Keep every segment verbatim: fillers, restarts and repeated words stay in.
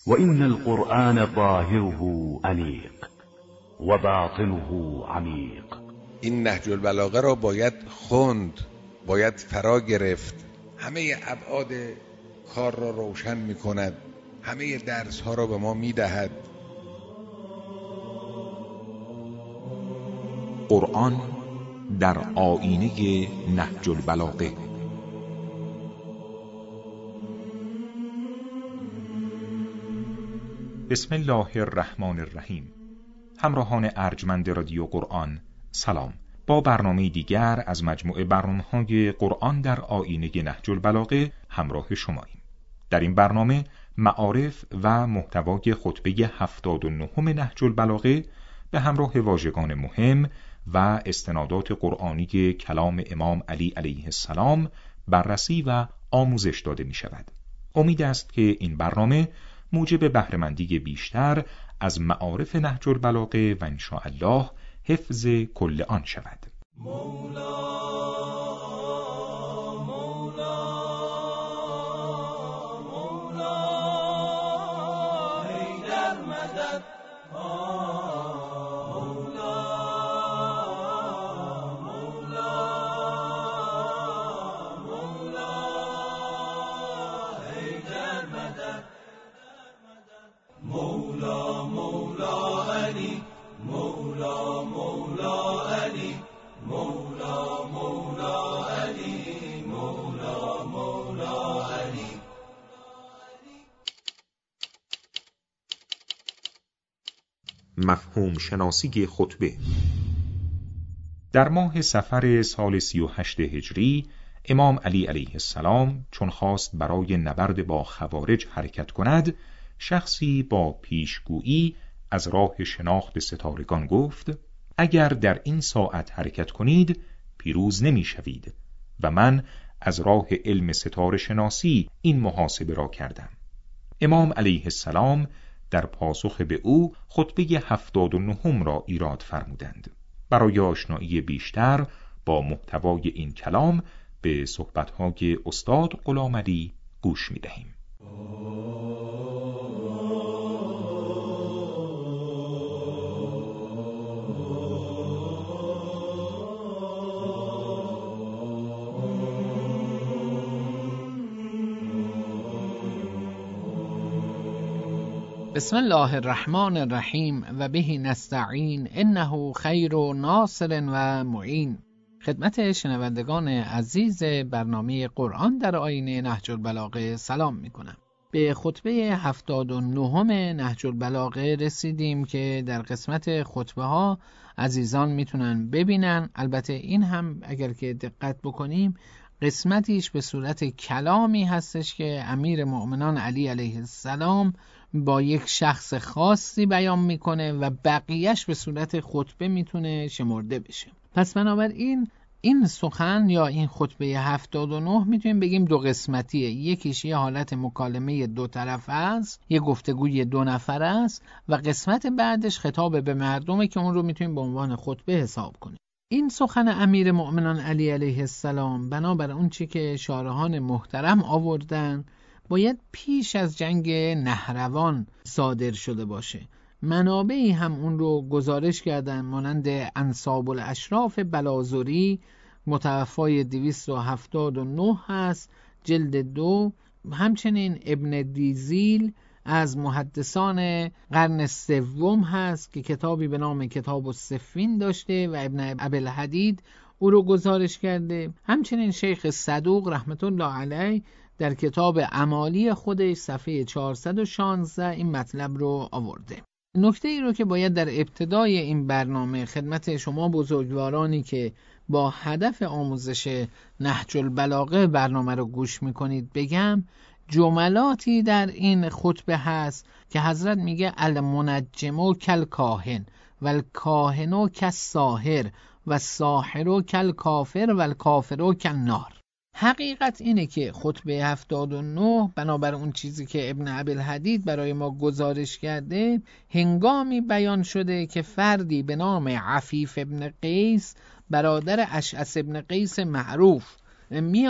وإن القرآن ظاهره أنيق و باطنه عمیق. این نهج البلاغه را باید خوند، باید فرا گرفت. همه ابعاد کار را روشن می کند، همه درس ها را به ما می دهد. قرآن در آیینه نهج البلاغه. بسم الله الرحمن الرحیم. همراهان ارجمند رادیو قرآن، سلام. با برنامه دیگر از مجموعه برنامه‌های قرآن در آیینه نهج البلاغه همراه شماییم. در این برنامه معارف و محتوای خطبه هفتاد و نهم نهج البلاغه به همراه واژگان مهم و استنادات قرآنی کلام امام علی علیه السلام بررسی و آموزش داده می شود. امید است که این برنامه موجب بهره‌مندی بیشتر از معارف نهج البلاغه و انشاءالله حفظ کل آن شود. مولا مولا مولا حیدر مدد. مولا مولا مولا حیدر مدد. مولا مولا علی، مولا مولا علی، مولا مولا علی، مولا مولا علی. مفهوم شناسی خطبه. در ماه صفر سال سی و هشت هجری امام علی علیه السلام چون خواست برای نبرد با خوارج حرکت کند، شخصی با پیشگویی از راه شناخت ستارگان گفت: اگر در این ساعت حرکت کنید پیروز نمی شوید و من از راه علم ستاره شناسی این محاسبه را کردم. امام علیه السلام در پاسخ به او خطبه هفتاد و نهم را ایراد فرمودند. برای آشنایی بیشتر با محتوای این کلام به صحبت‌های استاد غلامعلی گوش می‌دهیم. بسم الله الرحمن الرحیم و به نستعین انه خیر و ناصر و معین. خدمت شنوندگان عزیز برنامه قرآن در آیینه نهج البلاغه سلام می کنم. به خطبه هفتاد و نهم نهج البلاغه رسیدیم که در قسمت خطبه ها عزیزان میتونن ببینن. البته این هم اگر که دقت بکنیم قسمتیش به صورت کلامی هستش که امیر مؤمنان علی علیه السلام با یک شخص خاصی بیان میکنه و بقیهش به صورت خطبه میتونه شمرده بشه. پس بنابراین این سخن یا این خطبه هفتاد و نه میتونیم بگیم دو قسمتیه. یکیش یه حالت مکالمه دو طرفه است، یه گفتگوی دو نفره است و قسمت بعدش خطاب به مردمه که اون رو میتونیم به عنوان خطبه حساب کنیم. این سخن امیر مؤمنان علی علیه السلام بنابر اون چی که شارحان محترم آوردن باید پیش از جنگ نهروان صادر شده باشه. منابعی هم اون رو گزارش کردن مانند انساب الاشراف بلازوری متوفای دویست و هفتاد و نه هست جلد دو. همچنین ابن دیزیل از محدثان قرن سوم هست که کتابی به نام کتاب السفین داشته و ابن ابوالحدید او رو گزارش کرده. همچنین شیخ صدوق رحمت الله علیه در کتاب اعمالی خودش صفحه چهارصد و شانزده این مطلب رو آورده. نکته ای رو که باید در ابتدای این برنامه خدمت شما بزرگوارانی که با هدف آموزش نهج البلاغه برنامه رو گوش میکنید بگم، جملاتی در این خطبه هست که حضرت میگه المنجم کل کاهن و الکاهن کالساحر و الساحر کل کافر و الکافر کل نار. حقیقت اینه که خطبه هفتاد و نه بنابر اون چیزی که ابن ابوالحدید برای ما گزارش کرده هنگامی بیان شده که فردی به نام عفیف ابن قیس برادر اشعث ابن قیس معروف میاد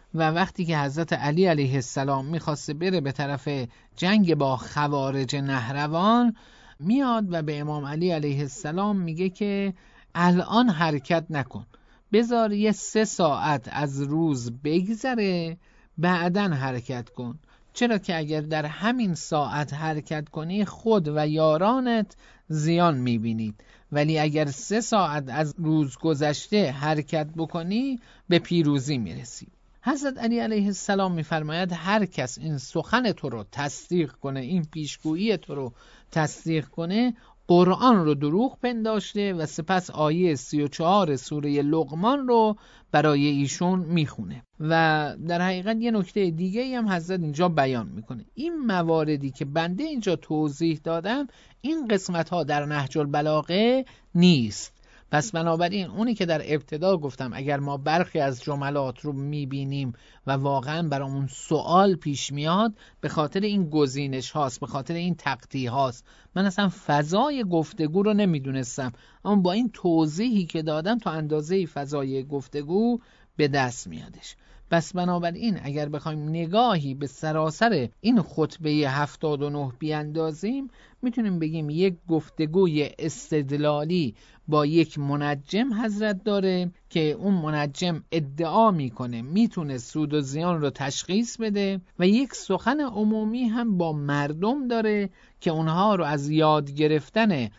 و وقتی که حضرت علی علیه السلام میخواسته بره به طرف جنگ با خوارج نهروان، میاد و به امام علی علیه السلام میگه که الان حرکت نکن، بذار یه سه ساعت از روز بگذره بعداً حرکت کن، چرا که اگر در همین ساعت حرکت کنی خود و یارانت زیان میبینید، ولی اگر سه ساعت از روز گذشته حرکت بکنی به پیروزی میرسی. حضرت علی علیه السلام میفرماید هر کس این سخن تو رو تصدیق کنه، این پیشگویی تو رو تصدیق کنه، قرآن رو دروغ پنداشته و سپس آیه سی و چهار سوره لقمان رو برای ایشون میخونه. و در حقیقت یه نکته دیگه هم حضرت اینجا بیان میکنه، این مواردی که بنده اینجا توضیح دادم این قسمت ها در نهج البلاغه نیست. پس بنابراین اونی که در ابتدا گفتم اگر ما برخی از جملات رو میبینیم و واقعا برامون سوال پیش میاد به خاطر این گزینش هاست، به خاطر این تقطیع هاست. من اصلا فضای گفتگو رو نمیدونستم، اما با این توضیحی که دادم تا اندازه فضای گفتگو به دست میادش. پس بنابراین اگر بخوایم نگاهی به سراسر این خطبه هفتاد و نه بیاندازیم، میتونیم بگیم یک گفتگوی استدلالی با یک منجم حضرت داره که اون منجم ادعا میکنه میتونه سود و زیان رو تشخیص بده، و یک سخن عمومی هم با مردم داره که اونها رو از یاد گرفتن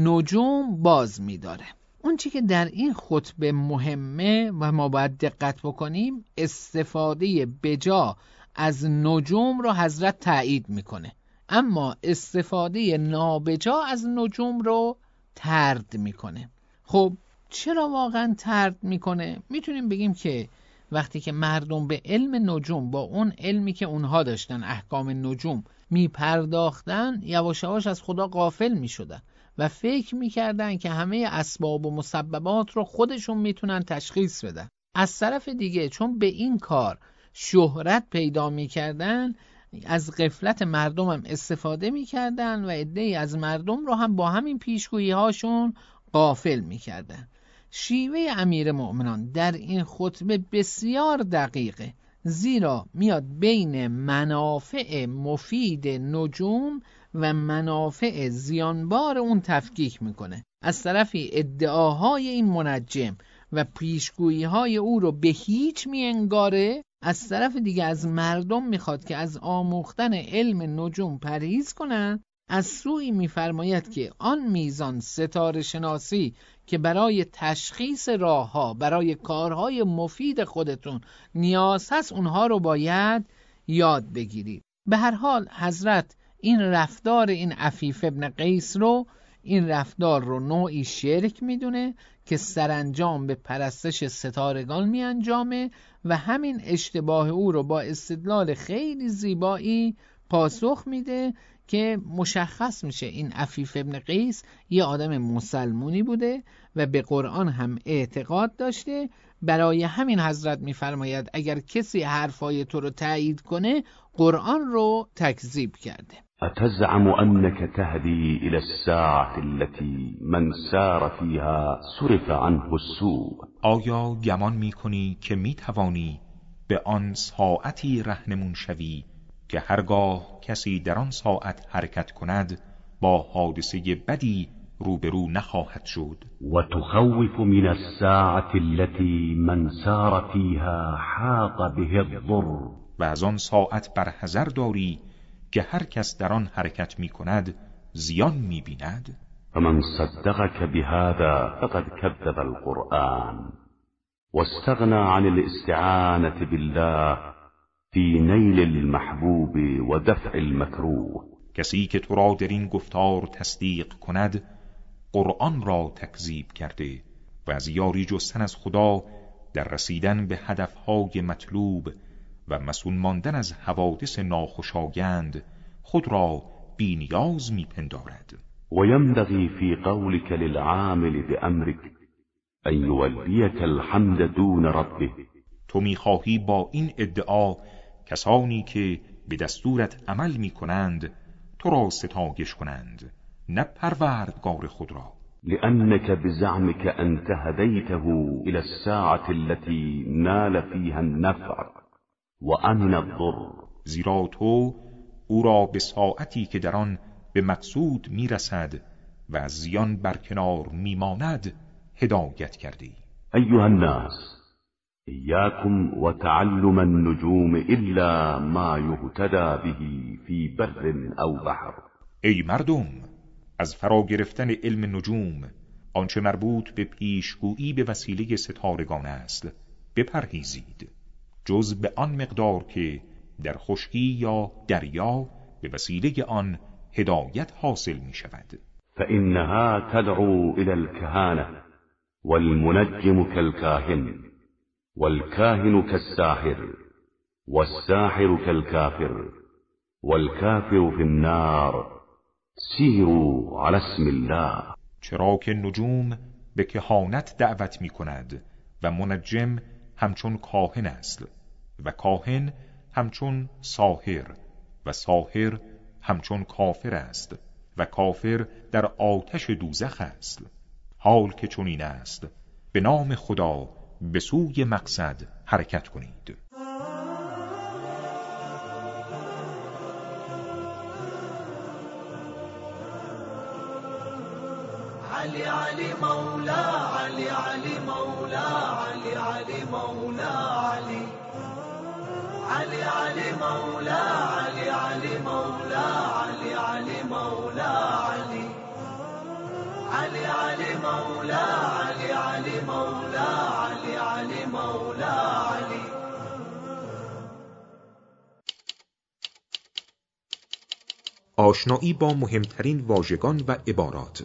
نجوم باز میداره. اون چی که در این خطبه مهمه و ما باید دقت بکنیم، استفاده بجا از نجوم رو حضرت تایید میکنه، اما استفاده نابجا از نجوم رو طرد میکنه. خب چرا واقعا طرد میکنه؟ میتونیم بگیم که وقتی که مردم به علم نجوم با اون علمی که اونها داشتن احکام نجوم میپرداختن، یواش یواش از خدا غافل میشدن و فکر میکردن که همه اسباب و مسببات رو خودشون میتونن تشخیص بدن. از طرف دیگه چون به این کار شهرت پیدا میکردن، از غفلت مردم هم استفاده میکردن و عده‌ای از مردم رو هم با همین پیشگویی هاشون غافل میکردن. شیوه امیر مؤمنان در این خطبه بسیار دقیقه، زیرا میاد بین منافع مفید نجوم و منافع زیانبار اون تفکیک میکنه. از طرفی ادعاهای این منجم و پیشگویی‌های او رو به هیچ میانگاره، از طرف دیگه از مردم میخواد که از آموختن علم نجوم پرهیز کنن. از سوی میفرماید که آن میزان ستاره شناسی که برای تشخیص راهها، برای کارهای مفید خودتون نیاز هست، اونها رو باید یاد بگیرید. به هر حال حضرت این رفتار این عفیف ابن قیس رو، این رفتار رو نوعی شرک میدونه که سرانجام به پرستش ستارگان می انجامه و همین اشتباه او رو با استدلال خیلی زیبایی پاسخ میده که مشخص میشه این عفیف ابن قیس یه آدم مسلمونی بوده و به قرآن هم اعتقاد داشته. برای همین حضرت میفرماید اگر کسی حرفای تو رو تایید کنه قرآن رو تکذیب کرده. أتزعم أنك تهدي إلى الساعة التي من سار فيها صرف عنه السوء؟ آیا گمان میکنی که میتوانی به آن ساعتی رهنمون شوی که هرگاه کسی در آن ساعت حرکت کند با حادثه بدی روبرو نخواهد شد؟ وتخوف من الساعة التي من سار فيها حاط به الضر؟ و از آن ساعت برحذر داری که هر کس در آن حرکت می کند زیان می بیند؟ فمن صدقك بهذا فقد كذب القرآن واستغنى عن الاستعانة بالله في نيل المحبوب ودفع المكروه. کسی که تو را در این گفتار تصدیق کند قرآن را تکذیب کرده و از یاری جستن از خدا در رسیدن به هدفهای مطلوب و مسئول ماندن از حوادث ناخوشایند خود را بی نیاز می پندارد. وينبغي في قولك للعامل بأمرك أن يوليك الحمد دون ربه. تو میخواهی با این ادعا کسانی که به دستورت عمل می کنند تو را ستایش کنند، نه پروردگار خود را. لأنك بزعمك أنت هديته إلى الساعة التي نال فيها النفع وأمن الضر، زیرا تو او را به ساعتی که در آن به مقصود میرسد و از زیان برکنار میماند هدایت کردی. أيها الناس إياكم وتعلم النجوم إلا ما يهتدى به في بر أو بحر. ای مردم، از فرا گرفتن علم نجوم، آنچه مربوط به پیشگویی به وسیله ستارگان است، بپرهیزید، جز به آن مقدار که در خشکی یا دریا به وسیله آن هدایت حاصل می شود. فإنها تدعو إلى الكهانة والمنجم كالكاهن والكاهن كالساحر والساحر كالكافر والكافر في النار سیروا علی اسم الله. چرا که نجوم به کهانت دعوت می کند و منجم همچون کاهن است و کاهن همچون ساحر و ساحر همچون کافر است و کافر در آتش دوزخ است. حال که چنین است، به نام خدا به سوی مقصد حرکت کنید. علی علی مولا علی علی مولا علی علی مولا علی علی علی مولا علی علی مولا علی علی مولا علی علی علی مولا علی علی مولا علی علی مولا علی. آشنایی با مهمترین واژگان و عبارات.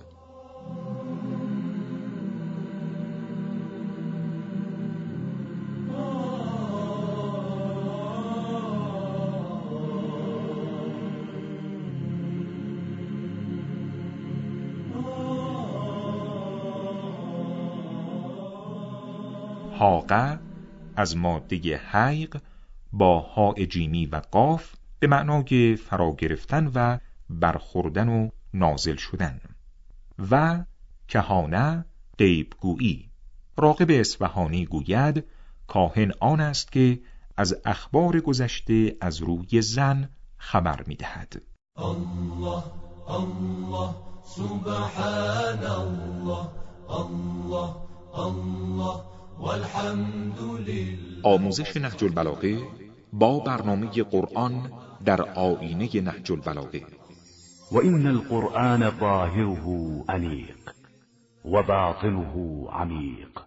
حاقه از ماده حیق با حاء جیمی و قاف به معنای فرا گرفتن و برخوردن و نازل شدن. و کهانه غیبگویی. راغب اصفهانی گوید کاهن آن است که از اخبار گذشته از روی زن خبر می‌دهد. الله الله سبحان الله الله الله والحمد لله. آموزش نهج البلاغه با برنامه قرآن در آیینه نهج البلاغه. وإن القرآن ظاهره أنيق وباطنه عميق.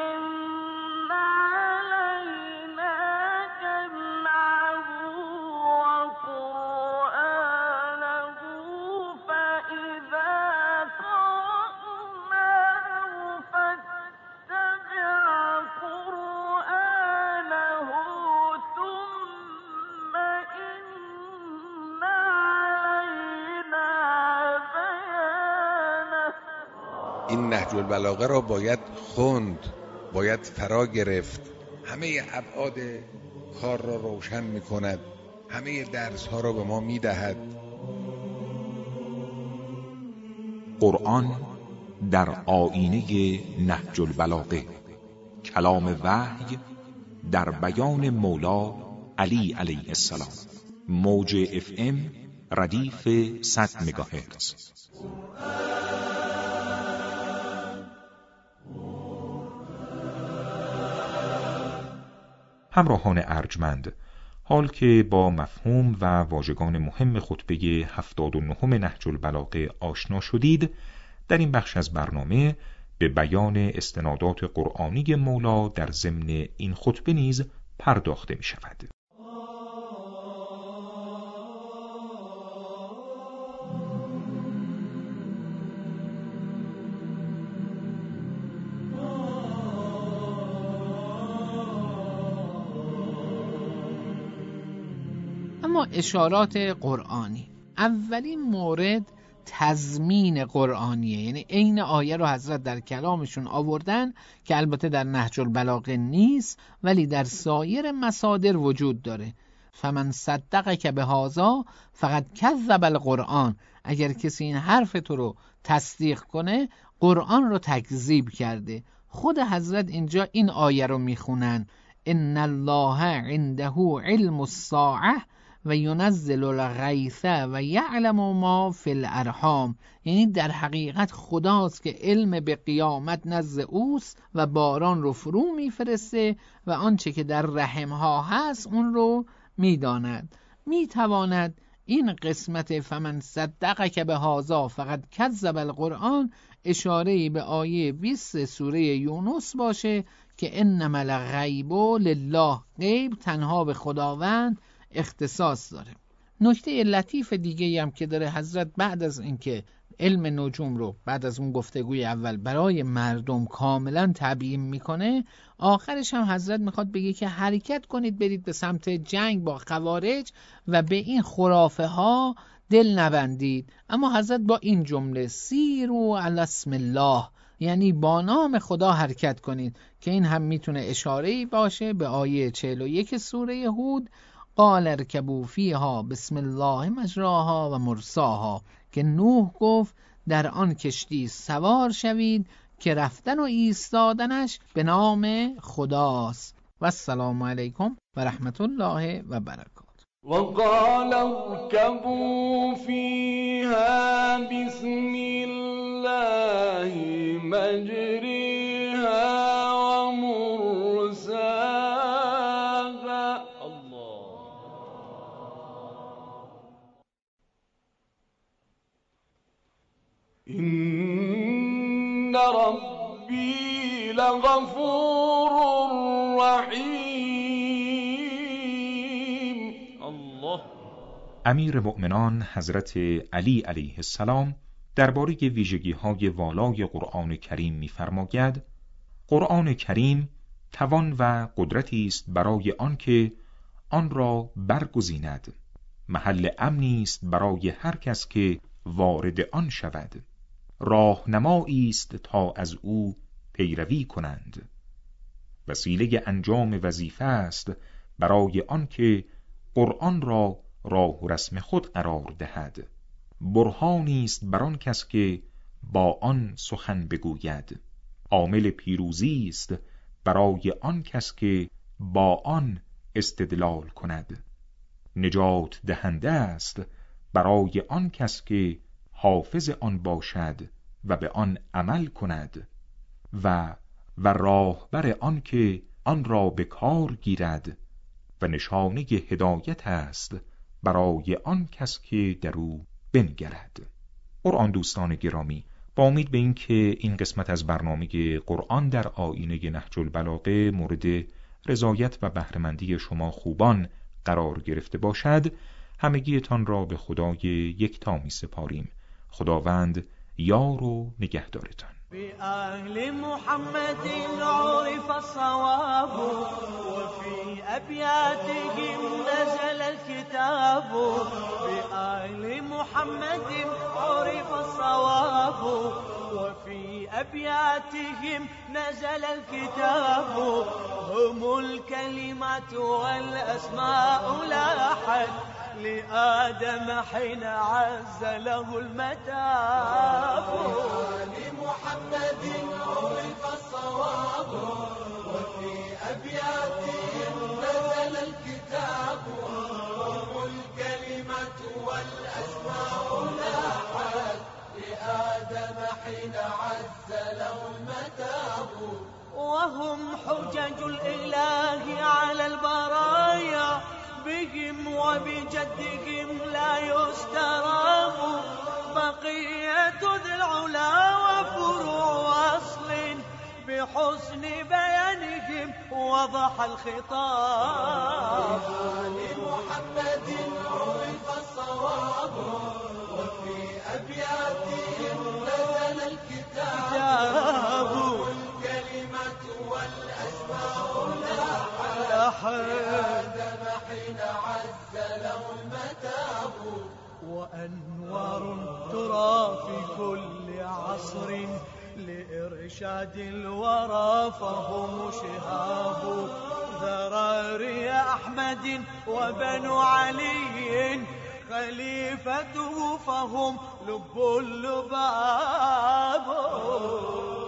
این نهج البلاغه را باید خوند، باید فرا گرفت. همه ابعاد کار را روشن می کند، همه درس ها را به ما می دهد. قرآن در آیینه نهج البلاغه، کلام وحی در بیان مولا علی علیه السلام. موج اف ام ردیف صد مگاهرتز. همراهان ارجمند، حال که با مفهوم و واژگان مهم خطبه هفتاد و نهم نهج البلاغه آشنا شدید، در این بخش از برنامه به بیان استنادات قرآنی مولا در ضمن این خطبه نیز پرداخته می شود. اما اشارات قرآنی، اولین مورد تضمین قرآنیه، یعنی عین آیه رو حضرت در کلامشون آوردن که البته در نهج البلاغه نیست ولی در سایر مصادر وجود داره. فمن صدقک بهذا فقد کذب القرآن. اگر کسی این حرف تو رو تصدیق کنه قرآن رو تکذیب کرده. خود حضرت اینجا این آیه رو میخونن، ان الله عنده علم الساعه و ینزل الغیث و یعلم ما فی الارحام. یعنی در حقیقت خداست که علم به قیامت نزد اوست و باران رو فرو میفرسته و آنچه که در رحمها هست اون رو میداند. میتواند این قسمت فمن صدق که به هذا فقط کذب القرآن اشاره‌ای به آیه بیست سوره یونس باشه که انما الغیب لله، غیب تنها به خداوند اختصاص داره. نکته لطیف دیگه هم که داره حضرت بعد از اینکه علم نجوم رو بعد از اون گفتگوی اول برای مردم کاملا تبیین میکنه، آخرش هم حضرت میخواد بگه که حرکت کنید برید به سمت جنگ با خوارج و به این خرافه ها دل نبندید. اما حضرت با این جمله سیرو علی اسم الله، یعنی با نام خدا حرکت کنید، که این هم میتونه اشاره‌ای باشه به آیه چهل و یک سوره هود، قال ارکبوا فیها بسم الله مجراها و مرساها، که نوح گفت در آن کشتی سوار شوید که رفتن و ایستادنش به نام خداست. و السلام علیکم و رحمت الله و برکاته. وقال اركبوا فيها بسم الله مجريها ومرساها. الله. إن ربي لغفور رحيم. الله. امیر مؤمنان حضرت علی علیه السلام درباره ویژگی‌های والای قرآن کریم می‌فرماید: قرآن کریم توان و قدرتی است برای آنکه آن را برگزیند، محل امنی است برای هر کس که وارد آن شود، راهنمایی است تا از او پیروی کنند، وسیله انجام وظیفه است برای آنکه قرآن را راه و رسم خود قرار دهد، برهانی است بر آن کس که با آن سخن بگوید، عامل پیروزی است برای آن کس که با آن استدلال کند، نجات دهنده است برای آن کس که حافظ آن باشد و به آن عمل کند، و و راهبر آن که آن را به کار گیرد، و نشانه هدایت است برای آن کس که در او بنگرد. قرآن دوستان گرامی، با امید به این که این قسمت از برنامه قرآن در آیینه نهج البلاغه مورد رضایت و بهره‌مندی شما خوبان قرار گرفته باشد، همگیتان را به خدای یکتا می سپاریم. خداوند یار و نگهدارتان. بأهل محمد عرف الصواب وفي أبياتهم نزل الكتاب. بأهل محمد عرف الصواب وفي أبياتهم نزل الكتاب. هم الكلمات والأسماء لاحت لآدم حين عز له المتاب. لمحمد عرف الصواب وفي أبياتهم نزل الكتاب. هم الكلمة والأسماء لاحت لآدم حين عز له المتاب. وهم حجج الإله على البرايا بهم وبجدهم لا يستراب. بقية ذي العلا وفروع أصل بحسن بيانهم وضح الخطاب. لمحمد عرف الصواب وفي أبياتهم نزل الكتاب. الكلمة والأسماء لاحت حين عز له المتاب. وأنوار ترى في كل عصر لإرشاد الورى فهم شهاب. ذراري أحمد وبنو علي خليفته فهم لب اللباب.